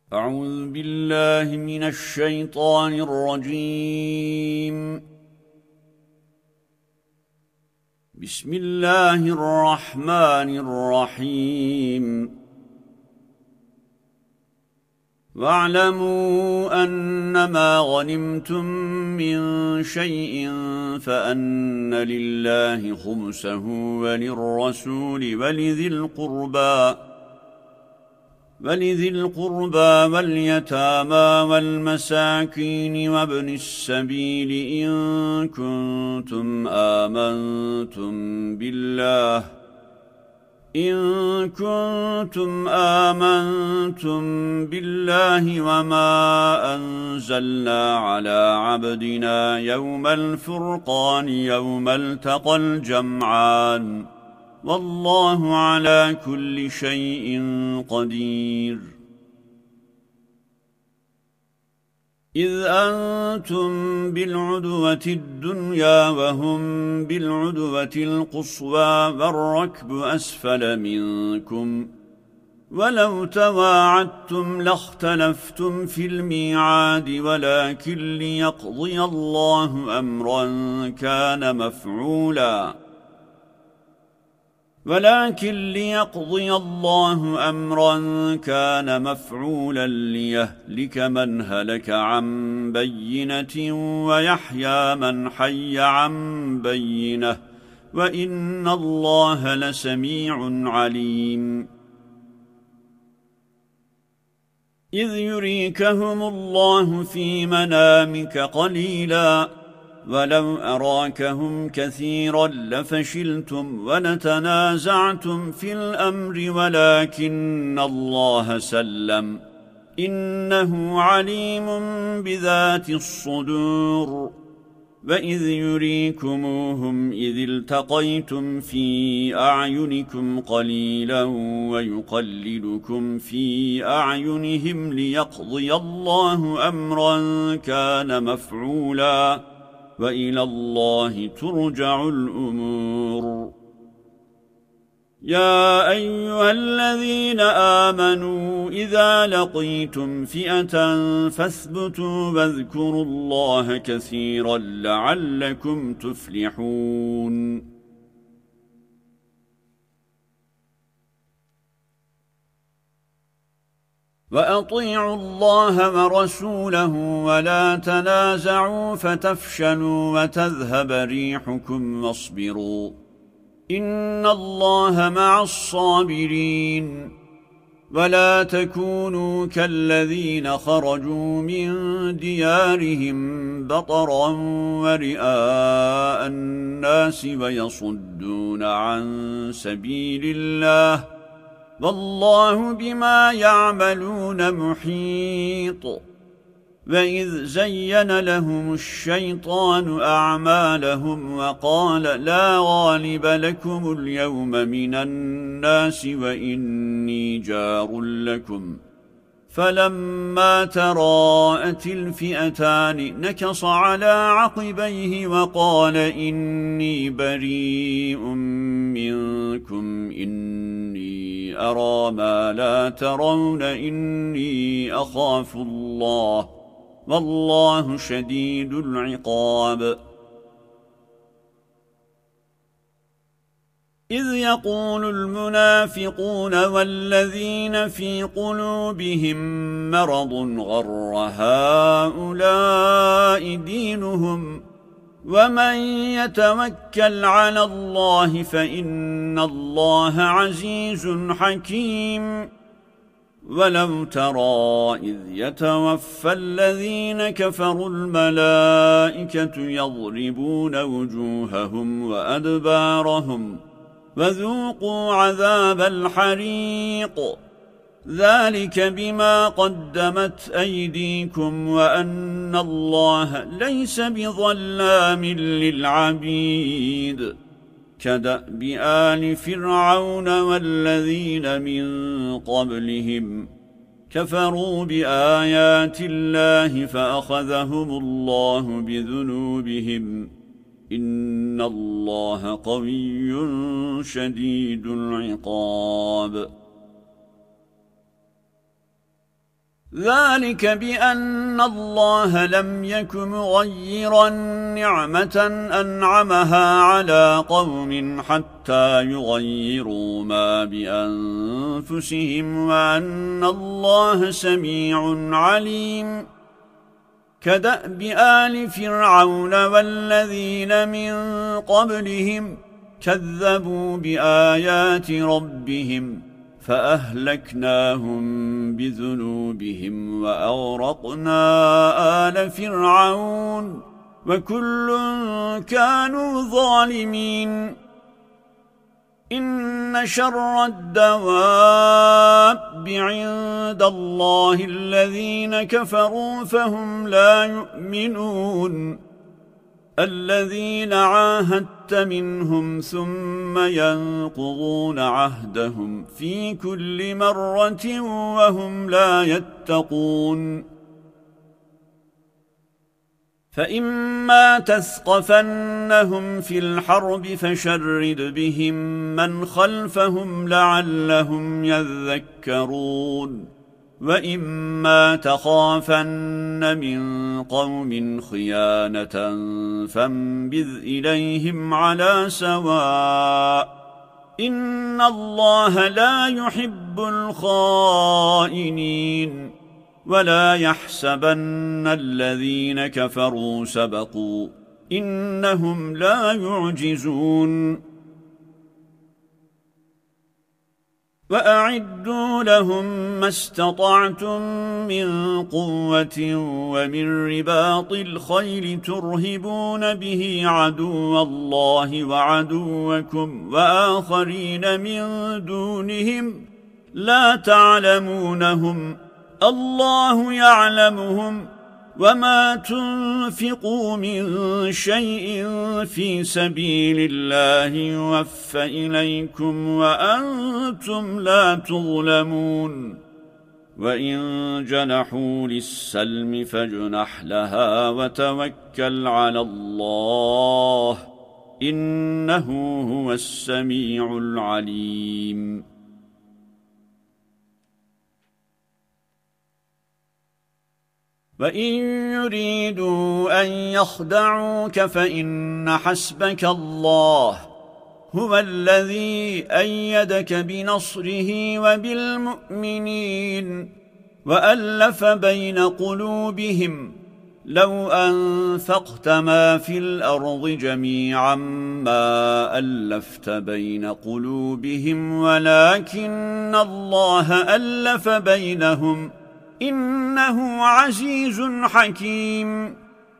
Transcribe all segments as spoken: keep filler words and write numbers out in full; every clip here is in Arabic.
أعوذ بالله من الشيطان الرجيم. بسم الله الرحمن الرحيم. واعلموا أنما غنمتم من شيء فأن لله خمسه وللرسول ولذي القربى ولذي القربى واليتامى والمساكين وابن السبيل إن كنتم آمنتم بالله إن كنتم آمنتم بالله وما أنزلنا على عبدنا يوم الفرقان يوم التقى الجمعان والله على كل شيء قدير. إذ أنتم بالعدوة الدنيا وهم بالعدوة القصوى والركب أسفل منكم ولو تواعدتم لاختلفتم في الميعاد ولكن ليقضي الله أمرا كان مفعولا ولكن ليقضي الله أمرا كان مفعولا ليهلك من هلك عن بينة ويحيى من حي عن بينة وإن الله لسميع عليم. إذ يريكهم الله في منامك قليلا ولو أراكهم كثيرا لفشلتم ولتنازعتم في الأمر ولكن الله سلم إنه عليم بذات الصدور. وإذ يريكموهم إذ التقيتم في أعينكم قليلا ويقللكم في أعينهم ليقضي الله أمرا كان مفعولا وإلى الله ترجع الأمور. يا أيها الذين آمنوا إذا لقيتم فئة فاثبتوا واذكروا الله كثيرا لعلكم تفلحون. وأطيعوا الله ورسوله ولا تنازعوا فتفشلوا وتذهب ريحكم واصبروا إن الله مع الصابرين. ولا تكونوا كالذين خرجوا من ديارهم بطرا ورئاء الناس ويصدون عن سبيل الله والله بما يعملون محيط. وإذ زين لهم الشيطان أعمالهم وقال لا غالب لكم اليوم من الناس وإني جار لكم فلما تراءت الفئتان نكص على عقبيه وقال إني بريء منكم إني أرى ما لا ترون إني أخاف الله والله شديد العقاب. إذ يقول المنافقون والذين في قلوبهم مرض غر هؤلاء دينهم ومن يتوكل على الله فإن الله عزيز حكيم. ولو ترى إذ يتوفى الذين كفروا الملائكة يضربون وجوههم وأدبارهم وذوقوا عذاب الحريق ذلك بما قدمت أيديكم وأن الله ليس بظلام للعبيد. كدأب آل فرعون والذين من قبلهم كفروا بآيات الله فأخذهم الله بذنوبهم إن الله قوي شديد العقاب. ذلك بأن الله لم يك مغيرا نعمة أنعمها على قوم حتى يغيروا ما بأنفسهم وأن الله سميع عليم كدأب آل فرعون والذين من قبلهم كذبوا بآيات ربهم فأهلكناهم بذنوبهم وأغرقنا آل فرعون وكل كانوا ظالمين إن شر الدواب عند الله الذين كفروا فهم لا يؤمنون الذين عاهدت منهم ثم ينقضون عهدهم في كل مرة وهم لا يتقون فإما تثقفنهم في الحرب فشرد بهم من خلفهم لعلهم يذكرون وَإِمَّا تَخَافَنَّ مِنْ قَوْمٍ خِيَانَةً فَانبِذْ إِلَيْهِمْ عَلَى سَوَاءٍ إِنَّ اللَّهَ لَا يُحِبُّ الْخَائِنِينَ وَلَا يَحْسَبَنَّ الَّذِينَ كَفَرُوا سَبَقُوا إِنَّهُمْ لَا يُعْجِزُونَ وَأَعِدُّوا لَهُم مَّا اسْتَطَعْتُم مِّن قُوَّةٍ وَمِن رِّبَاطِ الْخَيْلِ تُرْهِبُونَ بِهِ عَدُوَّ اللَّهِ وَعَدُوَّكُمْ وَآخَرِينَ مِن دُونِهِمْ لَا تَعْلَمُونَهُمْ اللَّهُ يَعْلَمُهُمْ وَمَا تُنفِقُوا مِن شَيْءٍ فِي سَبِيلِ اللَّهِ يُوَفَّ إِلَيْكُمْ وَأَنتُمْ لَا تُظْلَمُونَ وَإِن جَنَحُوا لِلسَّلْمِ فَاجْنَحْ لَهَا وَتَوَكَّلْ عَلَى اللَّهِ إِنَّهُ هُوَ السَّمِيعُ الْعَلِيمُ وَإِن يُرِيدُوا أَن يَخْدَعُوكَ فَإِنَّ حَسْبَكَ اللَّهُ هُوَ الَّذِي أَيَّدَكَ بِنَصْرِهِ وَبِالْمُؤْمِنِينَ وَأَلَّفَ بَيْنَ قُلُوبِهِمْ لَوْ أَنفَقْتَ مَا فِي الْأَرْضِ جَمِيعًا مَا أَلَّفْتَ بَيْنَ قُلُوبِهِمْ وَلَكِنَّ اللَّهَ أَلَّفَ بَيْنَهُمْ إنه عزيز حكيم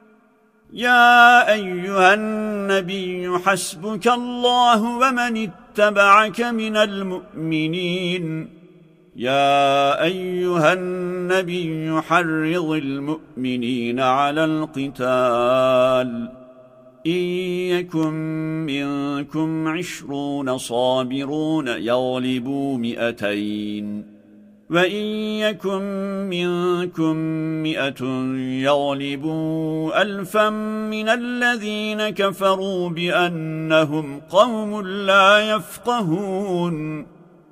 يا أيها النبي حسبك الله ومن اتبعك من المؤمنين يا أيها النبي حرض المؤمنين على القتال إن يكن منكم عشرون صابرون يغلبوا مئتين وَإِن يَكُن مِّنكُم مِّائَةٌ يَغْلِبُوا أَلْفًا مِّنَ الَّذِينَ كَفَرُوا بِأَنَّهُمْ قَوْمٌ لَّا يَفْقَهُونَ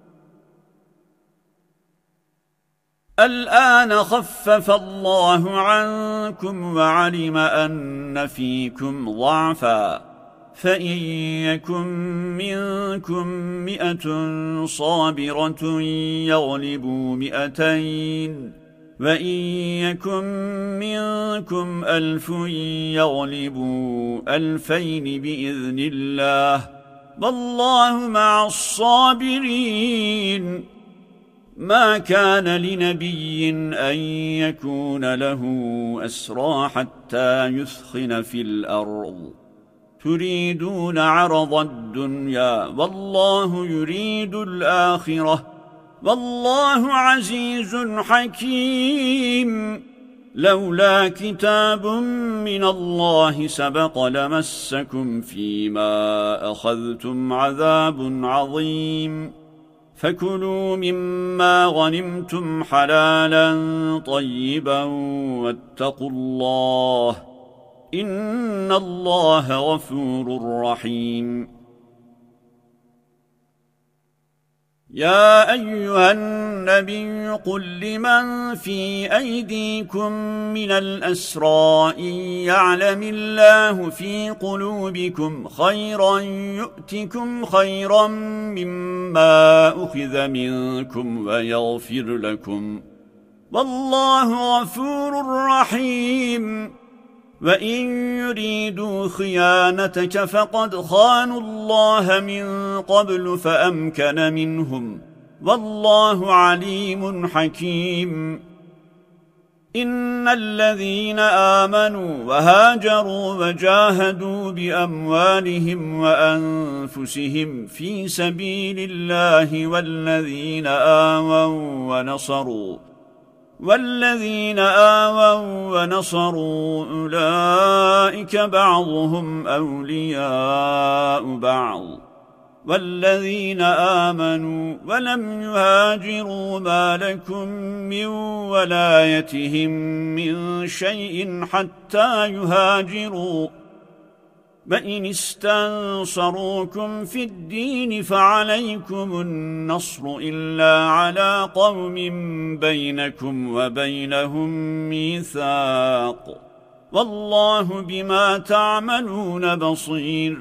الْآنَ خَفَّفَ اللَّهُ عَنكُمْ وَعَلِمَ أَنَّ فِيكُمْ ضَعْفًا فَإِن يَكُن مِّنكُم مِّائَةٌ صَابِرَةٌ يَغْلِبُوا مِائَتَيْنِ وَإِن يَكُن مِّنكُمْ أَلْفٌ يَغْلِبُوا أَلْفَيْنِ بِإِذْنِ اللَّهِ وَاللَّهُ مَعَ الصَّابِرِينَ ما كان لنبي أن يكون له أسرى حتى يثخن في الأرض تريدون عرض الدنيا والله يريد الآخرة والله عزيز حكيم لولا كتاب من الله سبق لمسكم فيما أخذتم عذاب عظيم فكلوا مما غنمتم حلالا طيبا واتقوا الله إن الله غفور رحيم يا أيها النبي قل لمن في أيديكم من الأسرى إن يعلم الله في قلوبكم خيرا يؤتكم خيرا مما أخذ منكم ويغفر لكم والله غفور رحيم وإن يريدوا خيانتك فقد خانوا الله من قبل فأمكن منهم والله عليم حكيم إن الذين آمنوا وهاجروا وجاهدوا بأموالهم وأنفسهم في سبيل الله والذين آووا ونصروا والذين آووا ونصروا أولئك بعضهم أولياء بعض والذين آمنوا ولم يهاجروا ما لكم من ولايتهم من شيء حتى يهاجروا وإن استنصروكم في الدين فعليكم النصر إلا على قوم بينكم وبينهم ميثاق والله بما تعملون بصير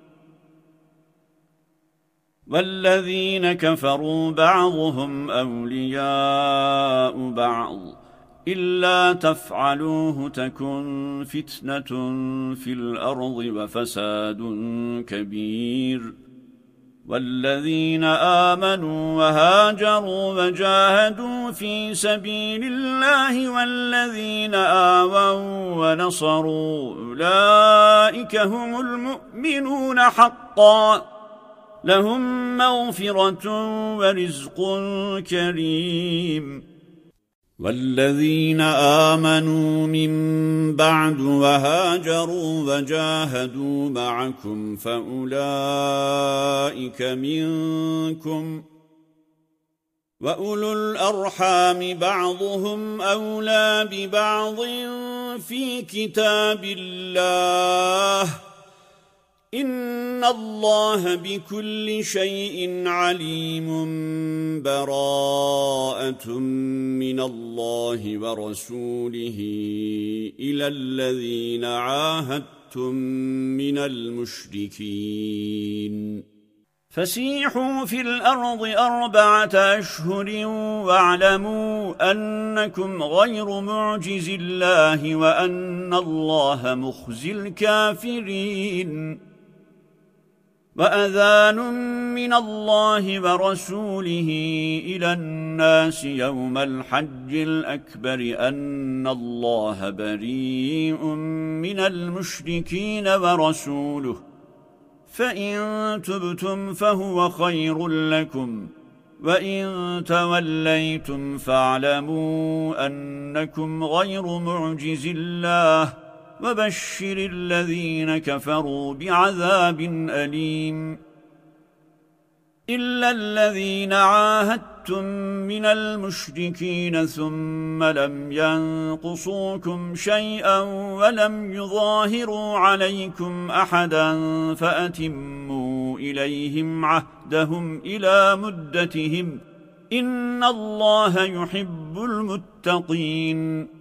والذين كفروا بعضهم أولياء بعض إلا تفعلوه تكن فتنة في الأرض وفساد كبير والذين آمنوا وهاجروا وجاهدوا في سبيل الله والذين آووا ونصروا أولئك هم المؤمنون حقا لهم مغفرة ورزق كريم والذين آمنوا من بعد وهاجروا وجاهدوا معكم فأولئك منكم وأولو الأرحام بعضهم أولى ببعض في كتاب الله إن الله بكل شيء عليم براءة من الله ورسوله إلى الذين عاهدتم من المشركين فسيحوا في الأرض أربعة أشهر واعلموا أنكم غير معجز الله وأن الله مخزي الكافرين وأذان من الله ورسوله إلى الناس يوم الحج الأكبر أن الله بريء من المشركين ورسوله فإن تبتم فهو خير لكم وإن توليتم فاعلموا أنكم غير معجز الله وبشر الذين كفروا بعذاب أليم إلا الذين عاهدتم من المشركين ثم لم ينقصوكم شيئا ولم يظاهروا عليكم أحدا فأتموا إليهم عهدهم إلى مدتهم إن الله يحب المتقين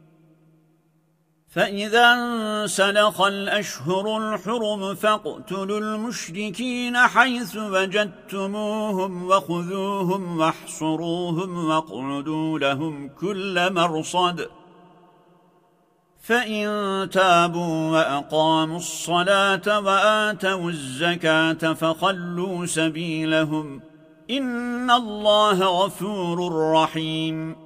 فإذا انسلخ الأشهر الحرم فاقتلوا المشركين حيث وجدتموهم وخذوهم واحصروهم واقعدوا لهم كل مرصد فإن تابوا وأقاموا الصلاة وآتوا الزكاة فخلوا سبيلهم إن الله غفور رحيم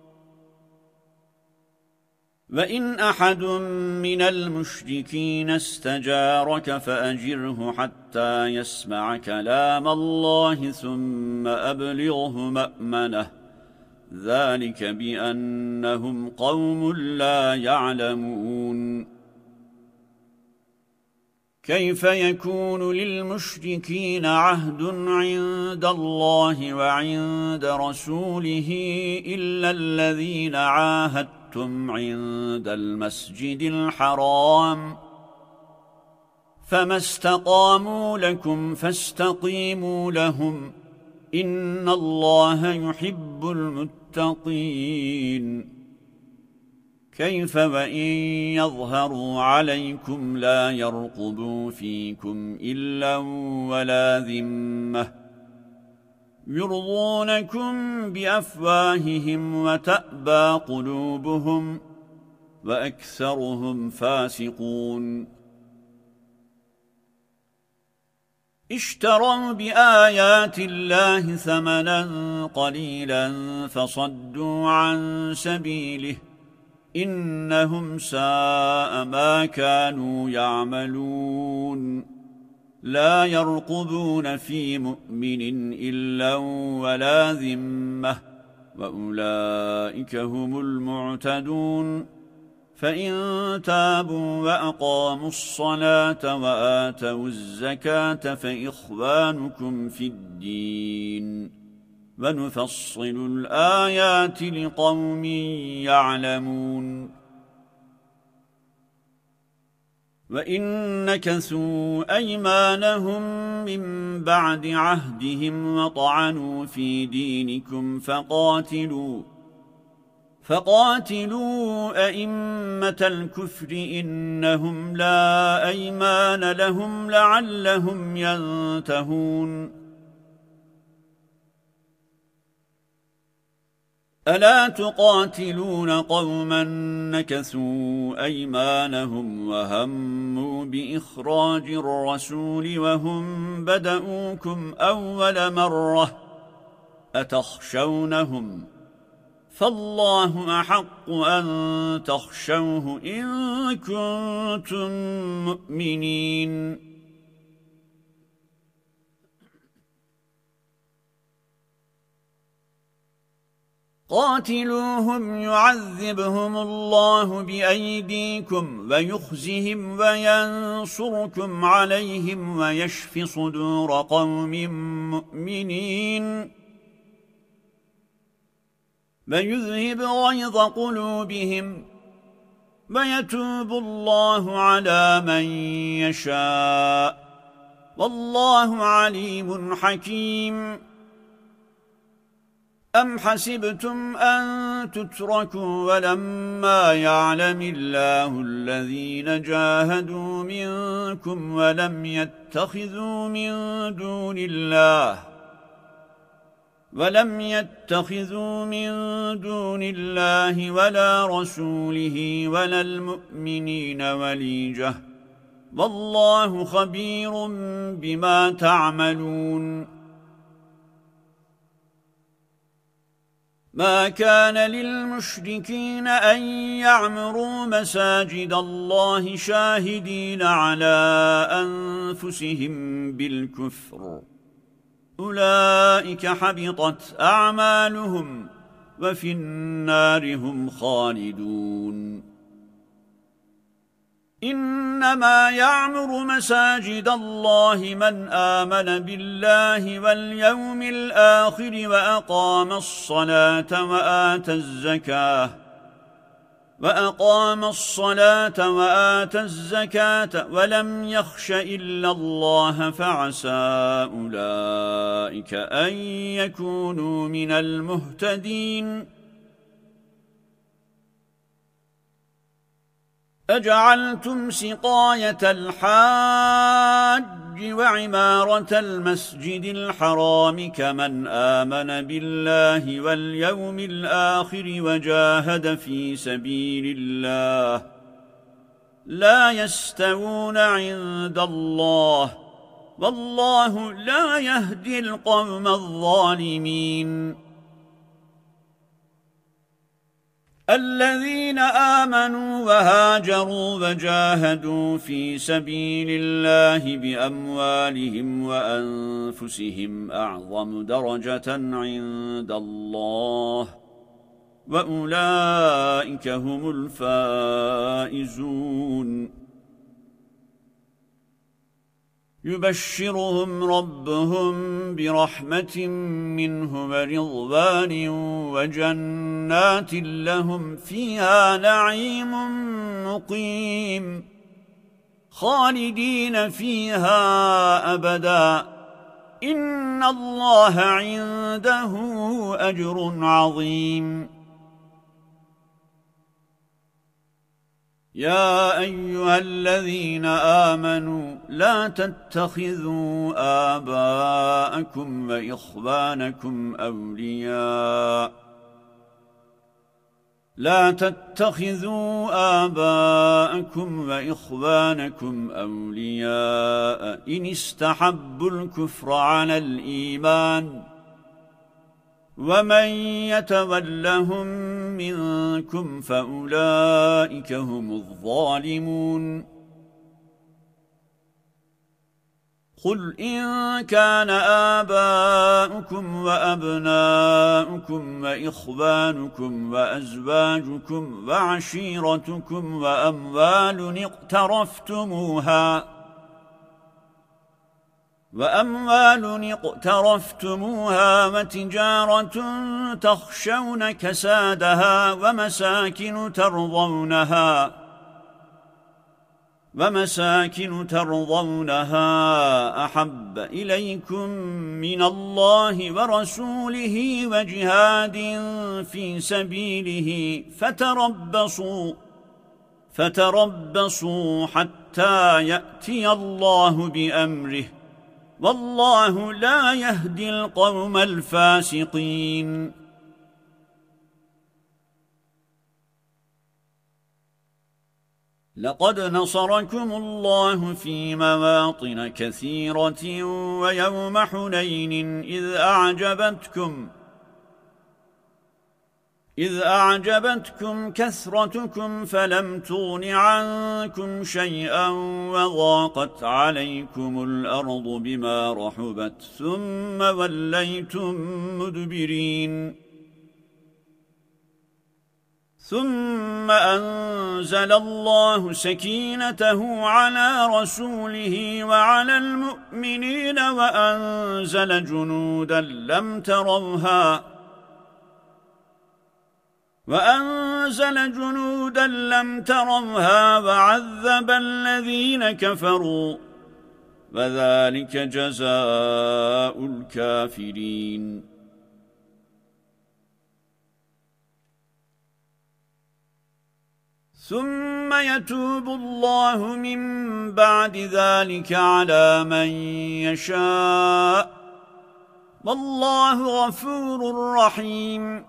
وإن أحد من المشركين استجارك فأجره حتى يسمع كلام الله ثم أبلغه مأمنه ذلك بأنهم قوم لا يعلمون كيف يكون للمشركين عهد عند الله وعند رسوله إلا الذين عاهدتم عند المسجد الحرام فما استقاموا لكم فاستقيموا لهم إن الله يحب المتقين كيف وإن يظهروا عليكم لا يرقبوا فيكم إلا ولا ذمة يرضونكم بأفواههم وتأبى قلوبهم وأكثرهم فاسقون اشتروا بآيات الله ثمنا قليلا فصدوا عن سبيله إنهم ساء ما كانوا يعملون لا يرقبون في مؤمن إلا ولا ذمة وأولئك هم المعتدون فإن تابوا وأقاموا الصلاة وآتوا الزكاة فإخوانكم في الدين ونفصل الآيات لقوم يعلمون وإن نكثوا أيمانهم من بعد عهدهم وطعنوا في دينكم فقاتلوا فقاتلوا أئمة الكفر إنهم لا أيمان لهم لعلهم ينتهون ألا تقاتلون قوما نكثوا أيمانهم وهموا بإخراج الرسول وهم بدؤوكم أول مرة أتخشونهم فالله أحق أن تخشوه إن كنتم مؤمنين قاتلوهم يعذبهم الله بأيديكم ويخزهم وينصركم عليهم ويشف صدور قوم مؤمنين ويذهب غيظ قلوبهم ويتوب الله على من يشاء والله عليم حكيم أم حسبتم أن تتركوا ولما يعلم الله الذين جاهدوا منكم ولم يتخذوا من دون الله ولم يتخذوا من دون الله ولا رسوله ولا المؤمنين وليجة والله خبير بما تعملون ما كان للمشركين أن يعمروا مساجد الله شاهدين على أنفسهم بالكفر أولئك حبطت أعمالهم وفي النار هم خالدون إنما يعمر مساجد الله من آمن بالله واليوم الآخر وأقام الصلاة وآتى الزكاة وأقام الصلاة وآتى الزكاة ولم يخش إلا الله فعسى أولئك أن يكونوا من المهتدين أجعلتم سقاية الحاج وعمارة المسجد الحرام كمن آمن بالله واليوم الآخر وجاهد في سبيل الله لا يستوون عند الله والله لا يهدي القوم الظالمين الذين آمنوا وهاجروا وجاهدوا في سبيل الله بأموالهم وأنفسهم أعظم درجة عند الله وأولئك هم الفائزون يبشرهم ربهم برحمة منه ورضوان وجنات لهم فيها نعيم مقيم خالدين فيها أبدا إن الله عنده أجر عظيم. يا أيها الذين آمنوا لا تتخذوا آباءكم وإخوانكم أولياء لا تتخذوا آباءكم وإخوانكم أولياء إن استحبوا الكفر على الإيمان ومن يتولهم منكم فأولئك هم الظالمون. قل إن كان آباؤكم وأبناؤكم وإخوانكم وأزواجكم وعشيرتكم وأموال اقترفتموها وأموال اقترفتموها وتجارة تخشون كسادها ومساكن ترضونها ومساكن ترضونها أحب إليكم من الله ورسوله وجهاد في سبيله فتربصوا فتربصوا حتى يأتي الله بأمره والله لا يهدي القوم الفاسقين. لقد نصركم الله في مواطن كثيرة ويوم حنين إذ أعجبتكم إذ أعجبتكم كثرتكم فلم تغن عنكم شيئا وضاقت عليكم الأرض بما رحبت ثم وليتم مدبرين. ثم أنزل الله سكينته على رسوله وعلى المؤمنين وأنزل جنودا لم تروها وأنزل جنودا لم تروها وعذب الذين كفروا وذلك جزاء الكافرين. ثم يتوب الله من بعد ذلك على من يشاء والله غفور رحيم.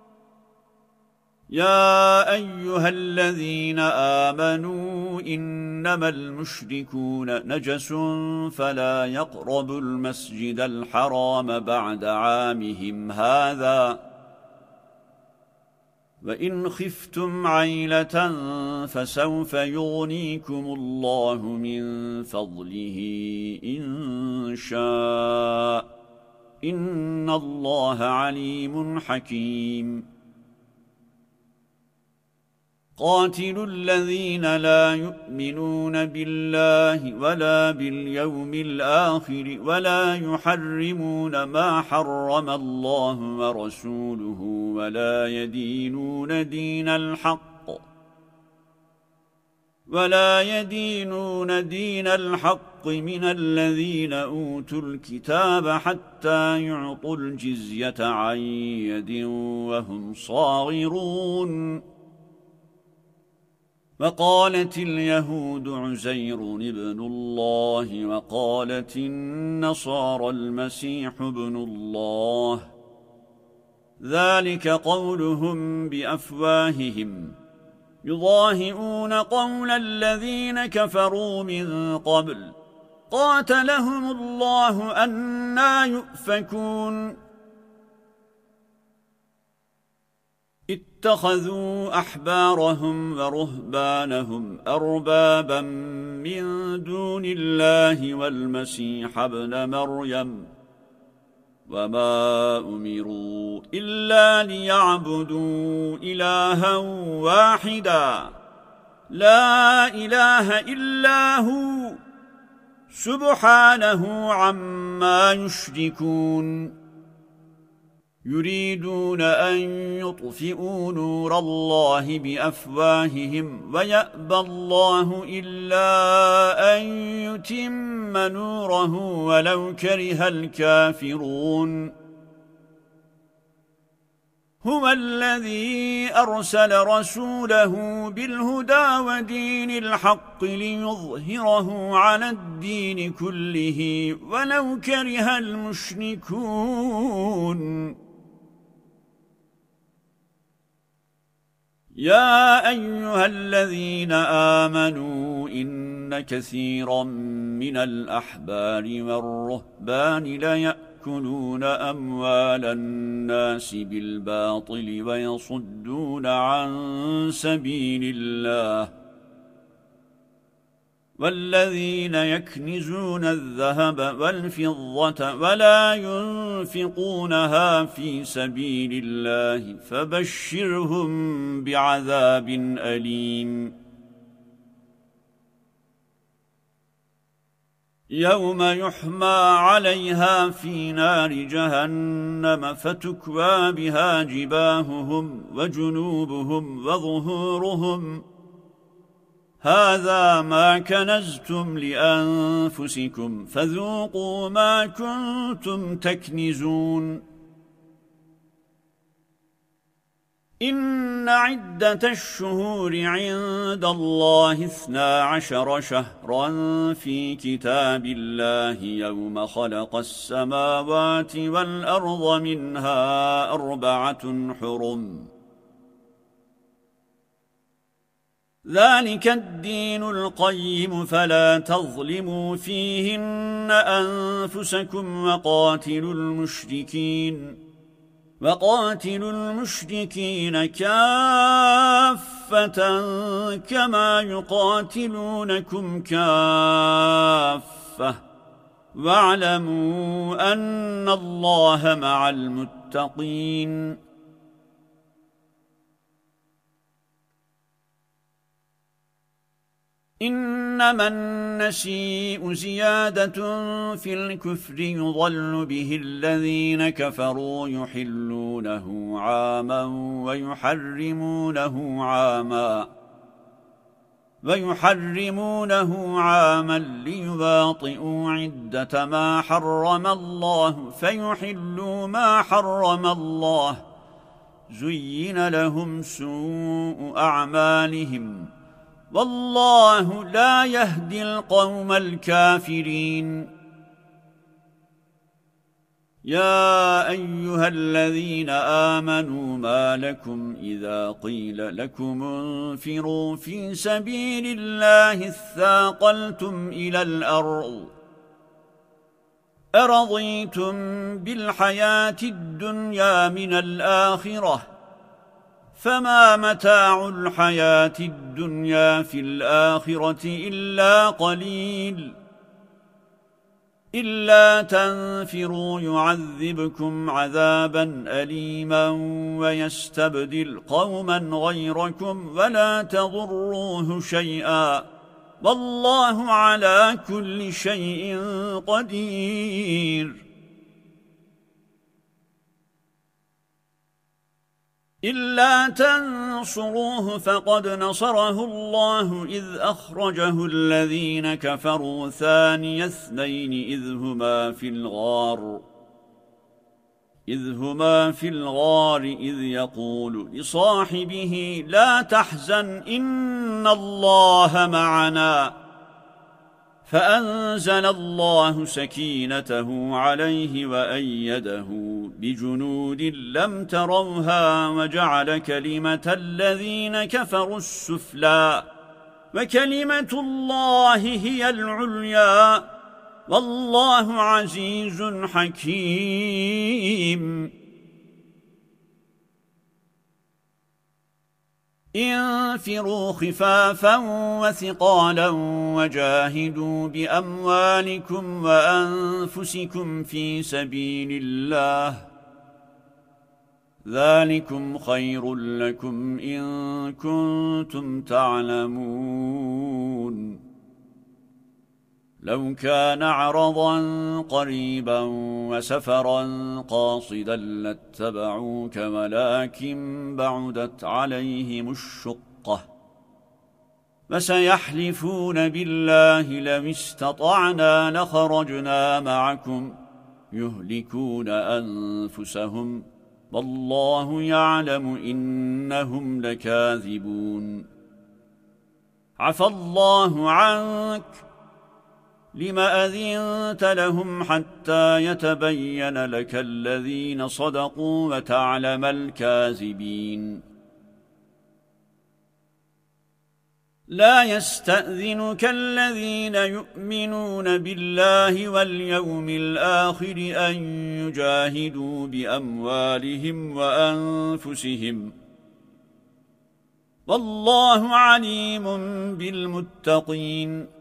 يا أيها الذين آمنوا إنما المشركون نجس فلا يقربوا المسجد الحرام بعد عامهم هذا وإن خفتم عيلة فسوف يغنيكم الله من فضله إن شاء إن الله عليم حكيم. قاتلوا الذين لا يؤمنون بالله ولا باليوم الآخر ولا يحرمون ما حرم الله ورسوله ولا يدينون دين الحق ولا يدينون دين الحق من الذين أوتوا الكتاب حتى يعطوا الجزية عن يد وهم صاغرون. وقالت اليهود عزير ابن الله وقالت النصارى المسيح ابن الله ذلك قولهم بأفواههم يضاهئون قول الذين كفروا من قبل قاتلهم الله أنى يؤفكون. اتخذوا أحبارهم ورهبانهم أربابا من دون الله والمسيح ابن مريم وما أمروا إلا ليعبدوا إلها واحدا لا إله إلا هو سبحانه عما يشركون. يريدون أن يطفئوا نور الله بأفواههم ويأبى الله إلا أن يتم نوره ولو كره الكافرون هو الذي أرسل رسوله بالهدى ودين الحق ليظهره على الدين كله ولو كره المشركون يا أيها الذين آمنوا إن كثيرا من الأحبار والرهبان ليأكلون أموال الناس بالباطل ويصدون عن سبيل الله والذين يكنزون الذهب والفضة ولا ينفقونها في سبيل الله فبشرهم بعذاب أليم يوم يحمى عليها في نار جهنم فتكوى بها جباههم وجنوبهم وظهورهم هذا ما كنزتم لأنفسكم فذوقوا ما كنتم تكنزون إن عدة الشهور عند الله اثنا عشر شهرا في كتاب الله يوم خلق السماوات والأرض منها أربعة حرم ذلك الدين القيم فلا تظلموا فيهن أنفسكم وقاتلوا المشركين وقاتلوا المشركين كافة كما يقاتلونكم كافة واعلموا أن الله مع المتقين إنما النسيء زيادة في الكفر يضل به الذين كفروا يحلونه عاما ويحرمونه عاما ويحرمونه عاما ليباطئوا عدة ما حرم الله فيحلوا ما حرم الله زين لهم سوء أعمالهم والله لا يهدي القوم الكافرين يا أيها الذين آمنوا ما لكم إذا قيل لكم انفروا في سبيل الله اثاقلتم إلى الأرض أرضيتم بالحياة الدنيا من الآخرة فما متاع الحياة الدنيا في الآخرة إلا قليل إلا تنفروا يعذبكم عذابا أليما ويستبدل قوما غيركم ولا تضروه شيئا والله على كل شيء قدير إلا تنصروه فقد نصره الله إذ أخرجه الذين كفروا ثاني اثنين إذ هما في الغار إذ هما في الغار إذ يقول لصاحبه لا تحزن إن الله معنا فأنزل الله سكينته عليه وأيده بجنود لم تروها وجعل كلمة الذين كفروا السفلى وكلمة الله هي العليا والله عزيز حكيم انفروا خفافا وثقالا وجاهدوا بأموالكم وأنفسكم في سبيل الله ذلكم خير لكم إن كنتم تعلمون لو كان عرضا قريبا وسفرا قاصدا لاتبعوك ولكن بعدت عليهم الشقة فسيحلفون بالله لو استطعنا لخرجنا معكم يهلكون أنفسهم والله يعلم إنهم لكاذبون عفى الله عنك لما أذنت لهم حتى يتبين لك الذين صدقوا وتعلم الكاذبين لا يستأذنك الذين يؤمنون بالله واليوم الآخر أن يجاهدوا بأموالهم وأنفسهم والله عليم بالمتقين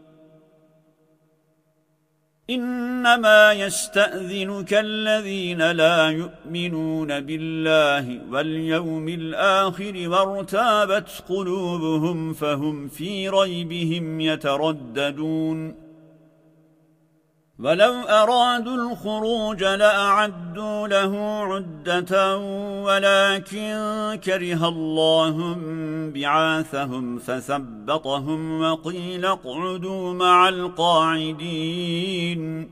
إنما يستأذنك الذين لا يؤمنون بالله واليوم الآخر وارتابت قلوبهم فهم في ريبهم يترددون ولو أرادوا الخروج لأعدوا له عدة ولكن كره الله بعاثهم فثبطهم وقيل اقعدوا مع القاعدين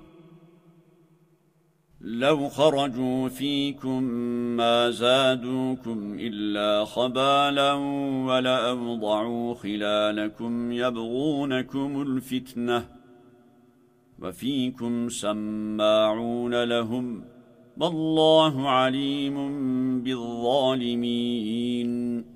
لو خرجوا فيكم ما زادوكم إلا خبالا ولأوضعوا خلالكم يبغونكم الفتنة وفيكم سماعون لهم والله عليم بالظالمين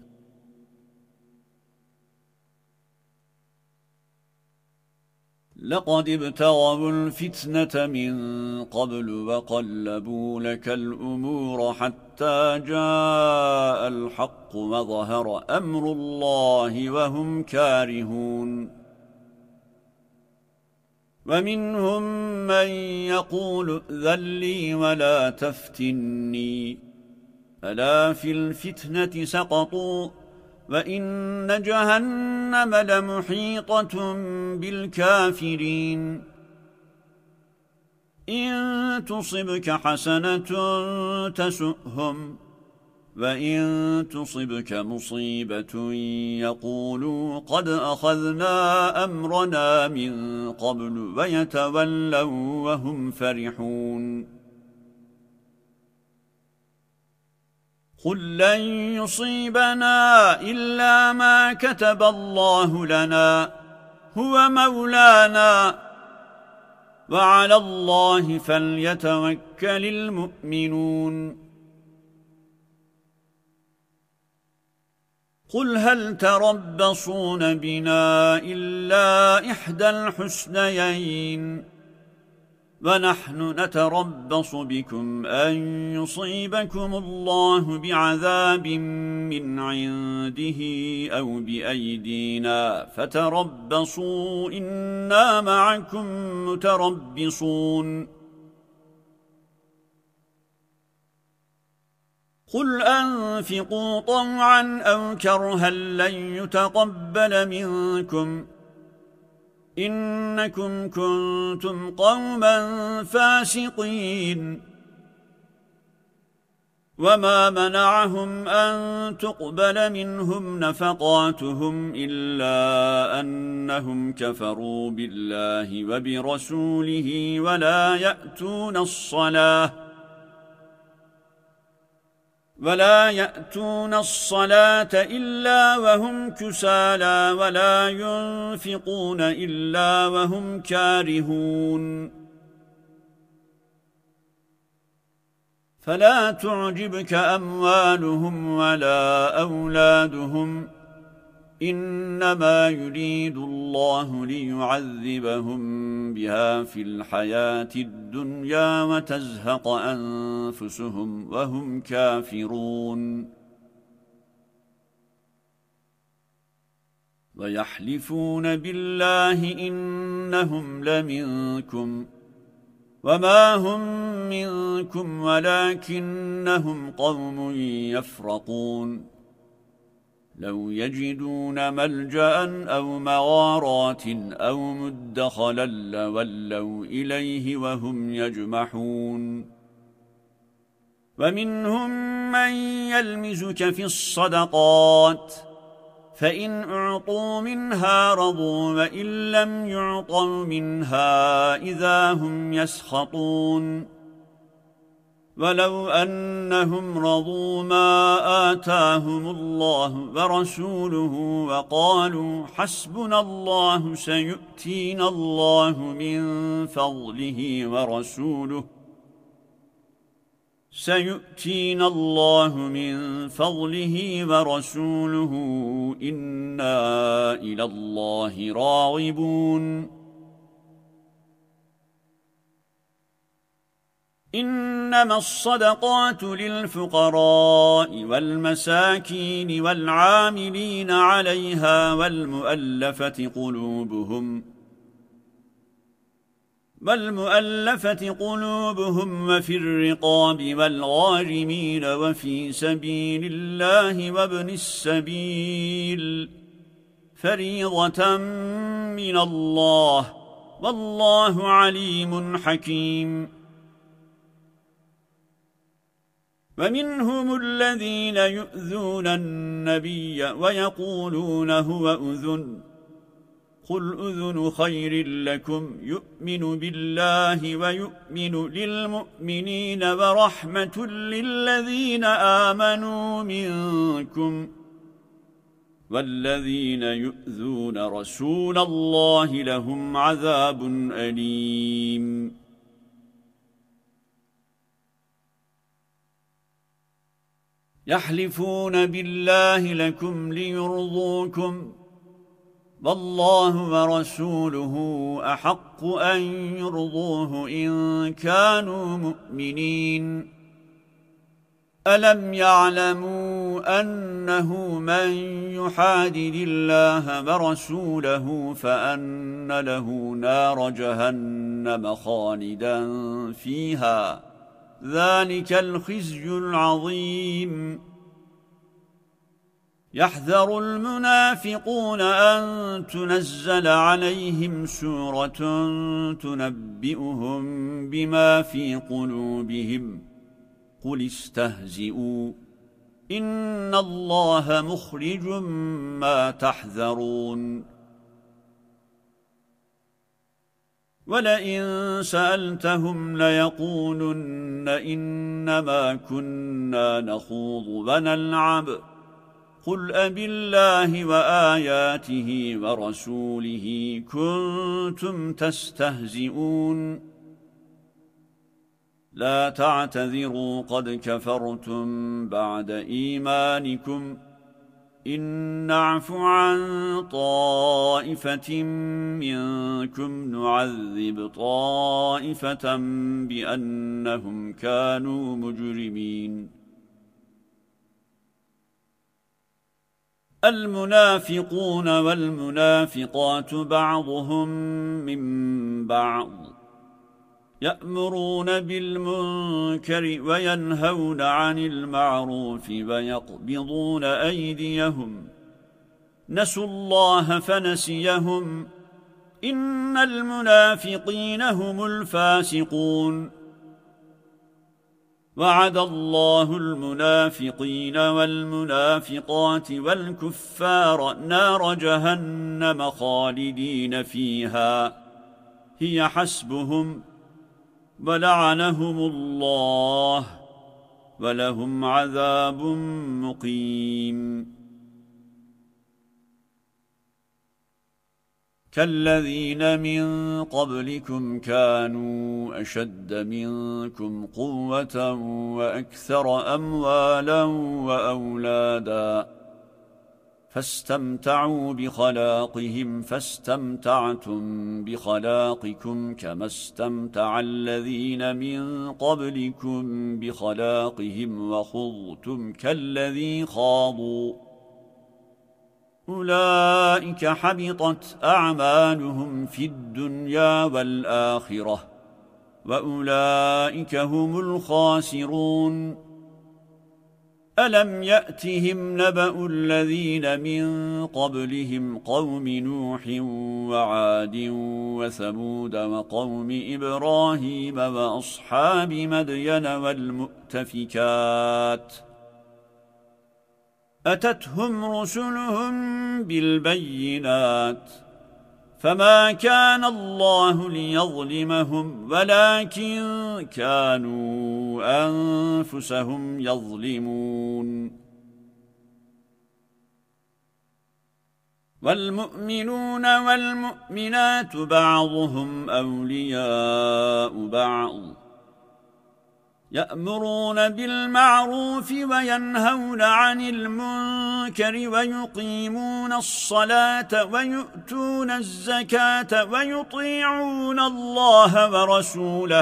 لقد ابتغوا الفتنة من قبل وقلبوا لك الأمور حتى جاء الحق وظهر أمر الله وهم كارهون ومنهم من يقول ائذن لي ولا تفتني ألا في الفتنة سقطوا وإن جهنم لمحيطة بالكافرين إن تصبك حسنة تسؤهم وإن تصبك مصيبة يقولوا قد أخذنا أمرنا من قبل ويتولوا وهم فرحون قل لن يصيبنا إلا ما كتب الله لنا هو مولانا وعلى الله فليتوكل المؤمنون قل هل تربصون بنا إلا إحدى الحسنيين ونحن نتربص بكم أن يصيبكم الله بعذاب من عنده أو بأيدينا فتربصوا إنا معكم متربصون قل أنفقوا طوعا أو كرها لن يتقبل منكم إنكم كنتم قوما فاسقين وما منعهم أن تقبل منهم نفقاتهم إلا أنهم كفروا بالله وبرسوله ولا يأتون الصلاة ولا يأتون الصلاة إلا وهم كسالى ولا ينفقون إلا وهم كارهون فلا تعجبك أموالهم ولا أولادهم إنما يريد الله ليعذبهم بها في الحياة الدنيا وتزهق أنفسهم وهم كافرون ويحلفون بالله إنهم لمنكم وما هم منكم ولكنهم قوم يفرقون لو يجدون ملجأ أو مغارات أو مدخلا لولوا إليه وهم يجمحون ومنهم من يلمزك في الصدقات فإن أعطوا منها رضوا وإن لم يعطوا منها إذا هم يسخطون ولو أنهم رضوا ما آتاهم الله ورسوله وقالوا حسبنا الله سيؤتينا الله من فضله ورسوله سيؤتينا الله من فضله ورسوله إنا إلى الله راغبون إنما الصدقات للفقراء والمساكين والعاملين عليها والمؤلفة قلوبهم والمؤلفة قلوبهم وفي الرقاب والغارمين وفي سبيل الله وابن السبيل فريضة من الله والله عليم حكيم ومنهم الذين يؤذون النبي ويقولون هو أذن قل أذن خير لكم يؤمن بالله ويؤمن للمؤمنين ورحمة للذين آمنوا منكم والذين يؤذون رسول الله لهم عذاب أليم يحلفون بالله لكم ليرضوكم والله ورسوله أحق أن يرضوه إن كانوا مؤمنين ألم يعلموا أنه من يحادد الله ورسوله فأن له نار جهنم خالدا فيها ذلك الخزي العظيم يحذر المنافقون أن تنزل عليهم سورة تنبئهم بما في قلوبهم قل استهزئوا إن الله مخرج ما تحذرون ولئن سألتهم ليقولن إنما كنا نخوض ونلعب قل أبالله وآياته ورسوله كنتم تستهزئون لا تعتذروا قد كفرتم بعد إيمانكم إن نعف عن طائفة منكم نعذب طائفة بأنهم كانوا مجرمين المنافقون والمنافقات بعضهم من بعض يأمرون بالمنكر وينهون عن المعروف ويقبضون أيديهم نسوا الله فنسيهم إن المنافقين هم الفاسقون وعد الله المنافقين والمنافقات والكفار نار جهنم خالدين فيها هي حسبهم ولعنهم الله ولهم عذاب مقيم كالذين من قبلكم كانوا أشد منكم قوة وأكثر أموالا وأولادا فاستمتعوا بخلاقهم فاستمتعتم بخلاقكم كما استمتع الذين من قبلكم بخلاقهم وخضتم كالذي خاضوا أولئك حبطت أعمالهم في الدنيا والآخرة وأولئك هم الخاسرون ألم يأتهم نبأ الذين من قبلهم قوم نوح وعاد وثمود وقوم إبراهيم وأصحاب مدين والمؤتفكات أتتهم رسلهم بالبينات فما كان الله ليظلمهم ولكن كانوا أنفسهم يظلمون والمؤمنون والمؤمنات بعضهم أولياء بعض يأمرون بالمعروف وينهون عن المنكر ويقيمون الصلاة ويؤتون الزكاة ويطيعون الله ورسوله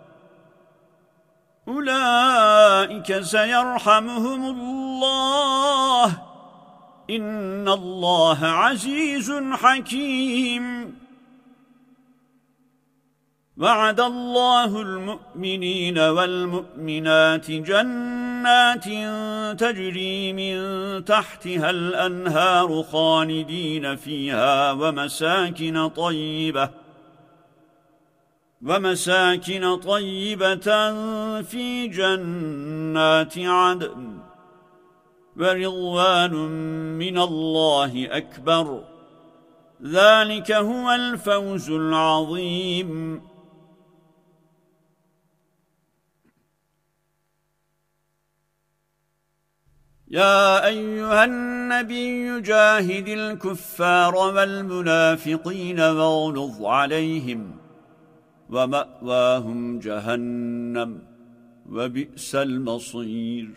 أولئك سيرحمهم الله إن الله عزيز حكيم وعد الله المؤمنين والمؤمنات جنات تجري من تحتها الأنهار خالدين فيها ومساكن طيبة ومساكن طيبة في جنات عدن ورضوان من الله أكبر ذلك هو الفوز العظيم يا أيها النبي جاهد الكفار والمنافقين واغلظ عليهم ومأواهم جهنم وبئس المصير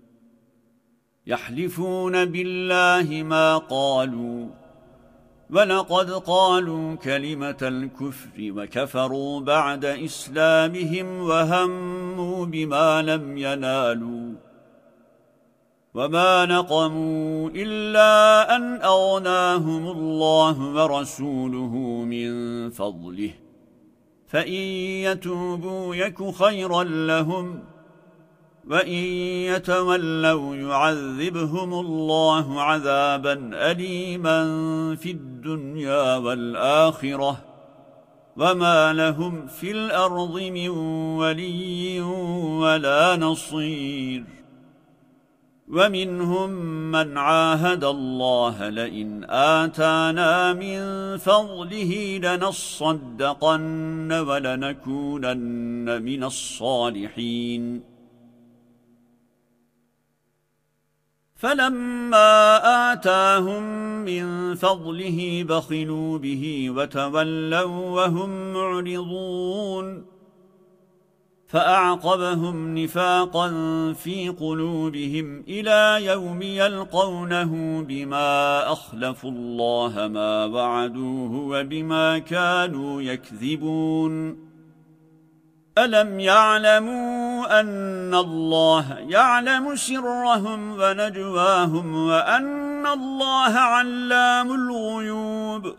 يحلفون بالله ما قالوا ولقد قالوا كلمة الكفر وكفروا بعد إسلامهم وهموا بما لم ينالوا وما نقموا إلا أن أغناهم الله ورسوله من فضله فإن يتوبوا يك خيرا لهم وإن يتولوا يعذبهم الله عذابا أليما في الدنيا والآخرة وما لهم في الأرض من ولي ولا نصير ومنهم من عاهد الله لئن آتانا من فضله لنصدقن ولنكونن من الصالحين فلما آتاهم من فضله بخلوا به وتولوا وهم معرضون فأعقبهم نفاقا في قلوبهم إلى يوم يلقونه بما أخلفوا الله ما وعدوه وبما كانوا يكذبون ألم يعلموا أن الله يعلم سرهم ونجواهم وأن الله علام الغيوب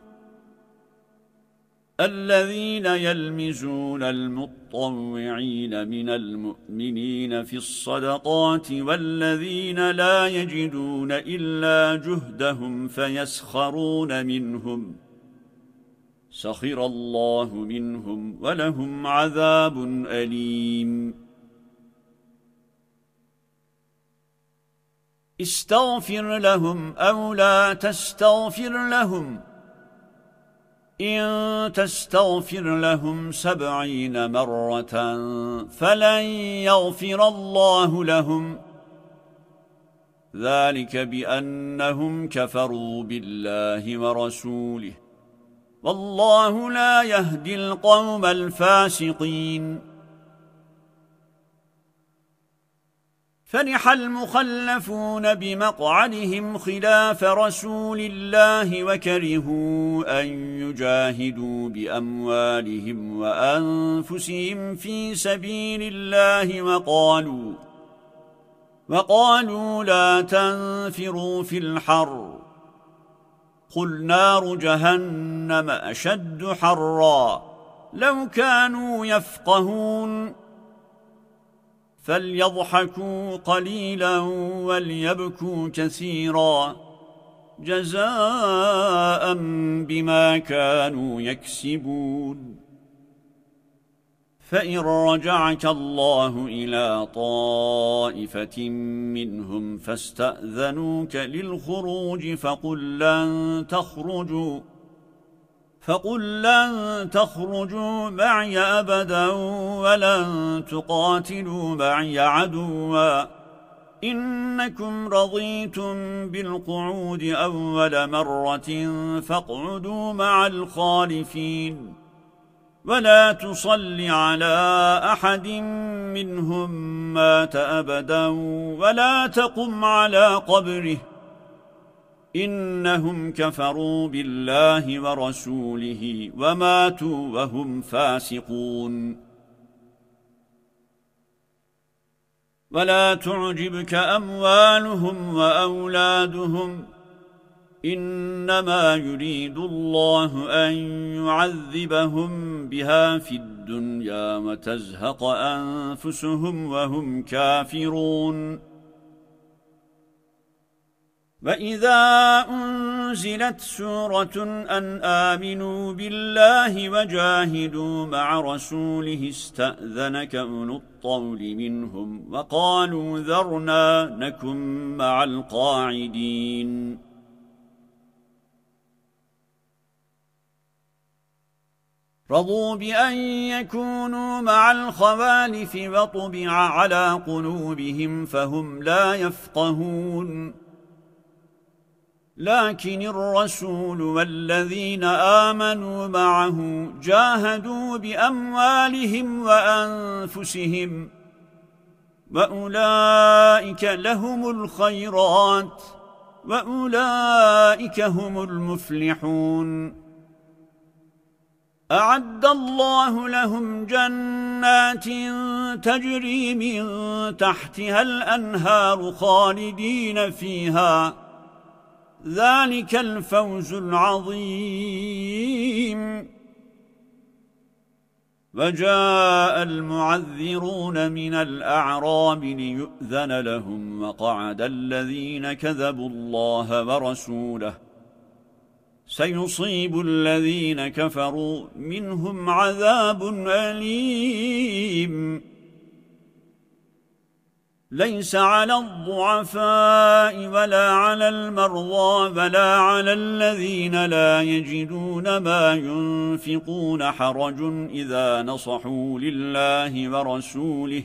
الذين يلمزون المطوعين من المؤمنين في الصدقات والذين لا يجدون إلا جهدهم فيسخرون منهم سخر الله منهم ولهم عذاب أليم استغفر لهم أو لا تستغفر لهم إن تستغفر لهم سبعين مرة فلن يغفر الله لهم ذلك بأنهم كفروا بالله ورسوله والله لا يهدي القوم الفاسقين فرح المخلفون بمقعدهم خلاف رسول الله وكرهوا أن يجاهدوا بأموالهم وأنفسهم في سبيل الله وقالوا وقالوا لا تنفروا في الحر قل نار جهنم أشد حرا لو كانوا يفقهون فليضحكوا قليلا وليبكوا كثيرا جزاء بما كانوا يكسبون. فإن رجعك الله إلى طائفة منهم فاستأذنوك للخروج فقل لن تخرجوا فقل لن تخرجوا معي أبدا ولن تقاتلوا معي عدوا إنكم رضيتم بالقعود أول مرة فاقعدوا مع الخالفين ولا تصل على أحد منهم مات أبدا ولا تقم على قبره إنهم كفروا بالله ورسوله وماتوا وهم فاسقون. ولا تعجبك أموالهم وأولادهم إنما يريد الله أن يعذبهم بها في الدنيا وتزهق أنفسهم وهم كافرون. وإذا أنزلت سورة أن آمنوا بالله وجاهدوا مع رسوله استأذنك أولو الطول منهم وقالوا ذرنا نكن مع القاعدين. رضوا بأن يكونوا مع الخوالف وطبع على قلوبهم فهم لا يفقهون. لكن الرسول والذين آمنوا معه جاهدوا بأموالهم وأنفسهم وأولئك لهم الخيرات وأولئك هم المفلحون. أعد الله لهم جنات تجري من تحتها الأنهار خالدين فيها ذلك الفوز العظيم. وجاء المعذرون من الأعراب ليؤذن لهم وقعد الذين كذبوا الله ورسوله سيصيب الذين كفروا منهم عذاب أليم. ليس على الضعفاء ولا على المرضى ولا على الذين لا يجدون ما ينفقون حرج إذا نصحوا لله ورسوله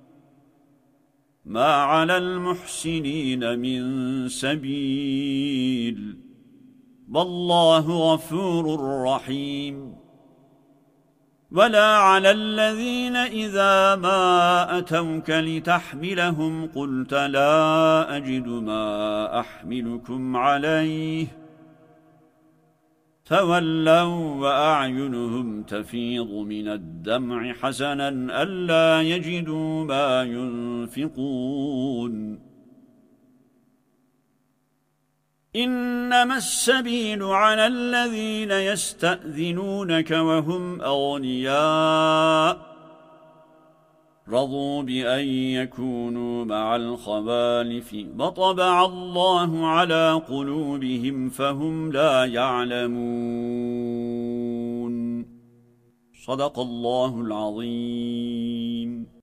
ما على المحسنين من سبيل والله غفور رحيم. ولا على الذين إذا ما أتوك لتحملهم قلت لا أجد ما أحملكم عليه تولوا وأعينهم تفيض من الدمع حزنا ألا يجدوا ما ينفقون. إنما السبيل على الذين يستأذنونك وهم أغنياء رضوا بأن يكونوا مع الخوالف وطبع الله على قلوبهم فهم لا يعلمون. صدق الله العظيم.